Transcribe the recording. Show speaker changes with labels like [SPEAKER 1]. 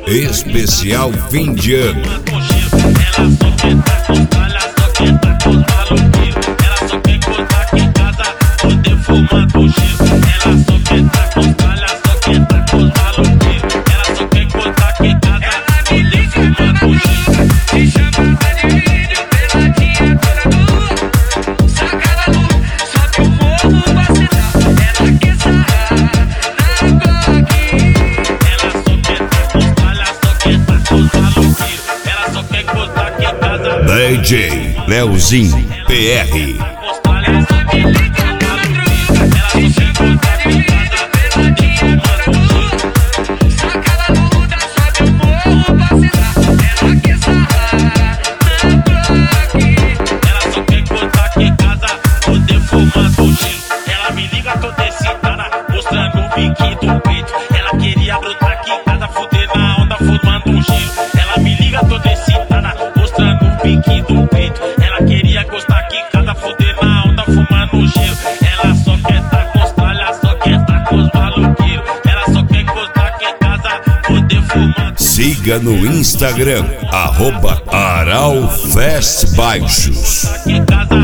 [SPEAKER 1] Especial fim de ano. DJ Leozinho PR.
[SPEAKER 2] Ela me liga toda excitada, mostrando o biquinho do peito. Ela queria brotar aqui em casa, fuder na onda, formando um giro. Ela me liga toda excitada, mostrando o biquinho do peito. Ela queria gostar aqui em casa, fuder na onda, fumando um giro. Ela só quer tá com os tralhas, só quer tá com os maluqueiros. Ela só quer gostar aqui em casa, fuder fumando.
[SPEAKER 1] Siga no Instagram, @AralFestBaixos.